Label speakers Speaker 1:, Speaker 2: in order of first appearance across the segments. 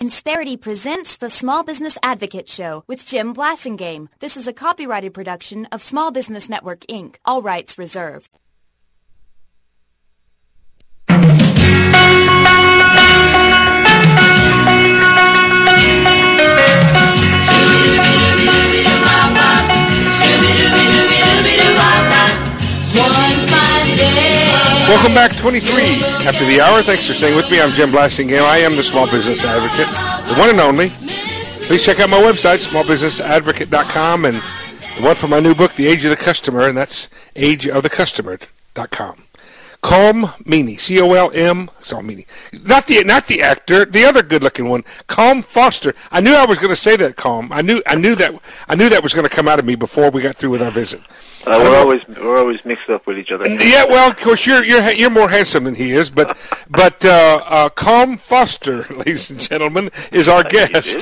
Speaker 1: Insperity presents the Small Business Advocate Show with Jim Blasingame. This is a copyrighted production of Small Business Network, Inc. All rights reserved.
Speaker 2: Welcome back, 23 after the hour. Thanks for staying with me. I'm Jim Blasingame. I am the Small Business Advocate, the one and only. Please check out my website, smallbusinessadvocate.com, and the one for my new book, The Age of the Customer, and that's ageofthecustomer.com. Colm Meaney, C-O-L-M, Colm Meaney. Not the actor, the other good-looking one, Colm Foster. I knew I was going to say that, Colm. I knew that was going to come out of me before we got through with our visit.
Speaker 3: We're always mixed up with each other.
Speaker 2: Yeah, well, of course you're more handsome than he is, but Colm Foster, ladies and gentlemen, is our guest,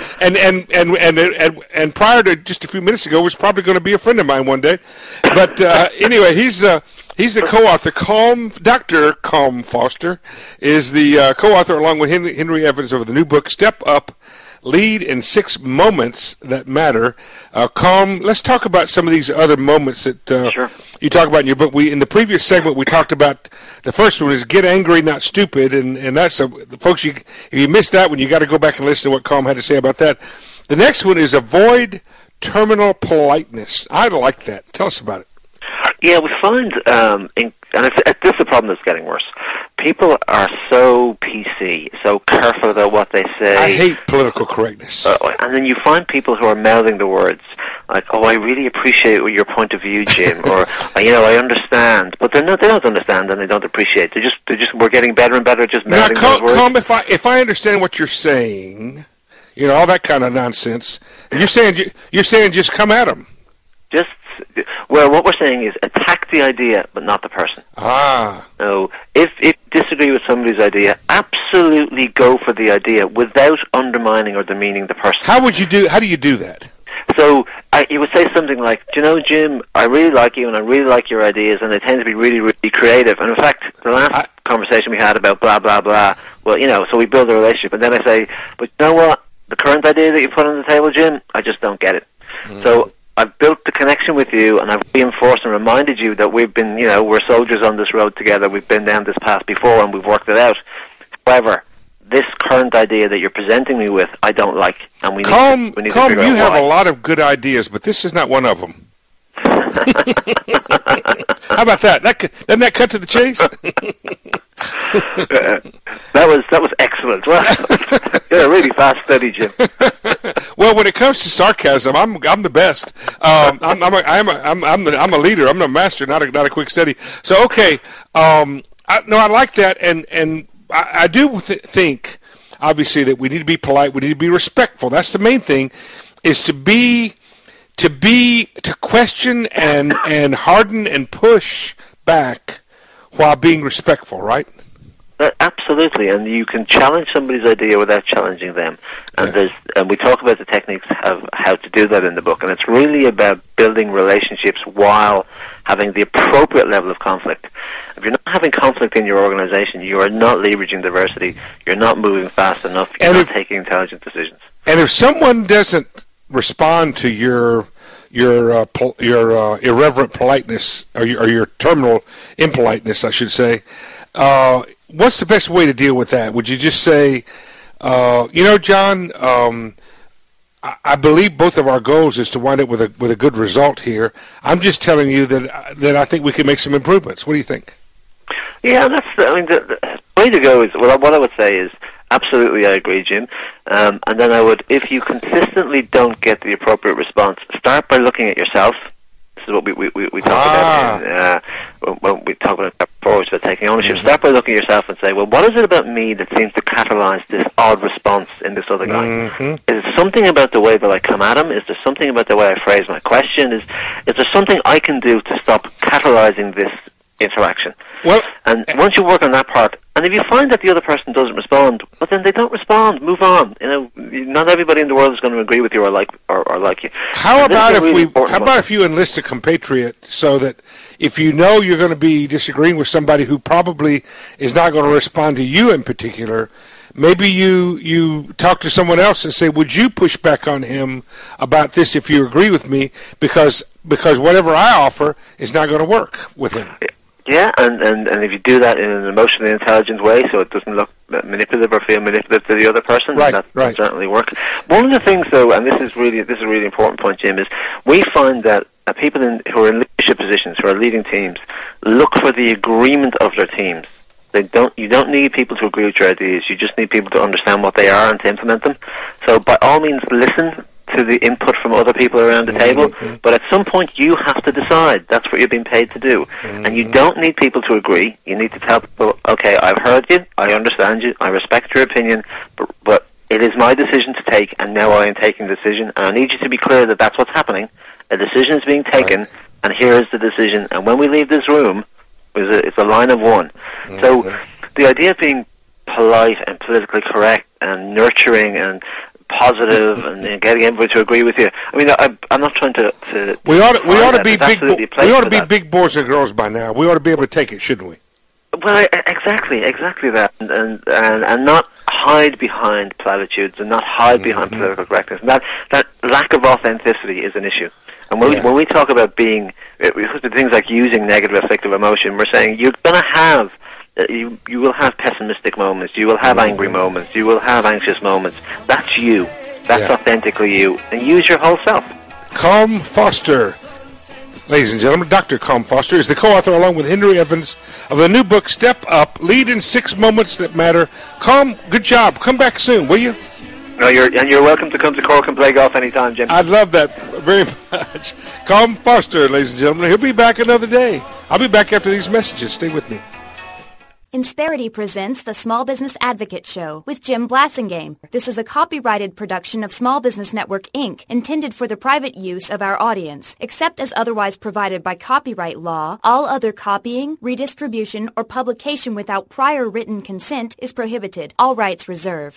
Speaker 2: and prior to just a few minutes ago was probably going to be a friend of mine one day, but anyway, he's the co-author. Dr. Colm Foster is the co-author along with Henry Evans of the new book Step Up. Lead in 6 moments that matter. Colm, let's talk about some of these other moments that
Speaker 3: Sure.
Speaker 2: You talk about in your book. In the previous segment, we talked about the first one is get angry, not stupid, and that's folks. If you missed that one, you got to go back and listen to what Colm had to say about that. The next one is avoid terminal politeness. I like that. Tell us about it.
Speaker 3: Yeah, we find, this is the problem that's getting worse. People are so PC, so careful about what they say.
Speaker 2: I hate political correctness.
Speaker 3: And then you find people who are mouthing the words like, "Oh, I really appreciate your point of view, Jim," or I understand, but they don't understand and they don't appreciate. We're getting better and better at just mouthing those words.
Speaker 2: Colm, if I understand what you're saying, all that kind of nonsense. You're saying just come at them.
Speaker 3: Well, what we're saying is attack the idea, but not the person. So, if you disagree with somebody's idea, absolutely go for the idea without undermining or demeaning the person.
Speaker 2: How do you do that?
Speaker 3: So, you would say something like, Jim, I really like you and I really like your ideas and they tend to be really, really creative. And in fact, the last conversation we had about blah, blah, blah, well, so we build a relationship. And then I say, but you know what? The current idea that you put on the table, Jim, I just don't get it. So, I've built the connection with you, and I've reinforced and reminded you that we've been, we're soldiers on this road together. We've been down this path before, and we've worked it out. However, this current idea that you're presenting me with, I don't like, and we need to figure out why.
Speaker 2: You have a lot of good ideas, but this is not one of them. How about that? Doesn't that cut to the chase?
Speaker 3: That was excellent. Well, you're a really fast study, Jim.
Speaker 2: Well, when it comes to sarcasm, I'm the best. I'm a leader. I'm a master, not a quick study. So okay, I like that, and I do think obviously that we need to be polite. We need to be respectful. That's the main thing, is to question and harden and push back while being respectful, right?
Speaker 3: Absolutely, and you can challenge somebody's idea without challenging them. And we talk about the techniques of how to do that in the book, and it's really about building relationships while having the appropriate level of conflict. If you're not having conflict in your organization, you are not leveraging diversity, you're not moving fast enough, you're not taking intelligent decisions. And
Speaker 2: if someone doesn't respond to your irreverent politeness, or your terminal impoliteness, I should say, what's the best way to deal with that? Would you just say, John, I believe both of our goals is to wind up with a good result here. I'm just telling you that I think we can make some improvements. What do you think?
Speaker 3: Yeah, the way to go is, what I would say is, absolutely, I agree, Jim. And then if you consistently don't get the appropriate response, start by looking at yourself. This is what we talk about when we talk about forwards about taking ownership.
Speaker 2: Mm-hmm.
Speaker 3: Start by looking at yourself and say, well, what is it about me that seems to catalyze this odd response in this other guy? Mm-hmm. Is it something about the way that I come at him? Is there something about the way I phrase my question? Is there something I can do to stop catalyzing this interaction?
Speaker 2: Well,
Speaker 3: and once you work on that part, and if you find that the other person doesn't respond, well, then they don't respond. Move on. Not everybody in the world is going to agree with you or like you.
Speaker 2: How about if you enlist a compatriot so that if you know you're going to be disagreeing with somebody who probably is not going to respond to you in particular, maybe you talk to someone else and say, would you push back on him about this if you agree with me, because whatever I offer is not going to work with him.
Speaker 3: Yeah, and if you do that in an emotionally intelligent way, so it doesn't look manipulative or feel manipulative to the other person,
Speaker 2: right,
Speaker 3: that
Speaker 2: right.
Speaker 3: can certainly work. One of the things, though, and this is a really important point, Jim, is we find that people who are in leadership positions, who are leading teams, look for the agreement of their teams. You don't need people to agree with your ideas. You just need people to understand what they are and to implement them. So by all means, listen to the input from other people around the table, but at some point you have to decide. That's what you're being paid to do. And you don't need people to agree. You need to tell people, okay, I've heard you, I understand you, I respect your opinion, but it is my decision to take, and now I am taking the decision, and I need you to be clear that that's what's happening. A decision is being taken, and here is the decision, and when we leave this room, it's a line of one. So the idea of being polite and politically correct and nurturing and positive and getting everybody to agree with you. I mean, I'm not trying to
Speaker 2: we ought to be big boys and girls by now. We ought to be able to take it, shouldn't we?
Speaker 3: Well, exactly that, and not hide behind platitudes and not hide behind political correctness. And that lack of authenticity is an issue. And when we talk about being, we look at things like using negative affective emotion, we're saying you're going to have. You will have pessimistic moments. You will have angry moments. You will have anxious moments. That's you. That's authentically you. And use your whole self.
Speaker 2: Colm Foster, ladies and gentlemen, Dr. Colm Foster is the co-author, along with Henry Evans, of the new book, Step Up, Lead in 6 Moments That Matter. Colm, good job. Come back soon, will you?
Speaker 3: No, you're welcome to come to Cork and play golf anytime, Jim.
Speaker 2: I'd love that very much. Colm Foster, ladies and gentlemen. He'll be back another day. I'll be back after these messages. Stay with me.
Speaker 1: Insperity presents the Small Business Advocate Show with Jim Blasingame. This is a copyrighted production of Small Business Network, Inc., intended for the private use of our audience. Except as otherwise provided by copyright law, all other copying, redistribution, or publication without prior written consent is prohibited. All rights reserved.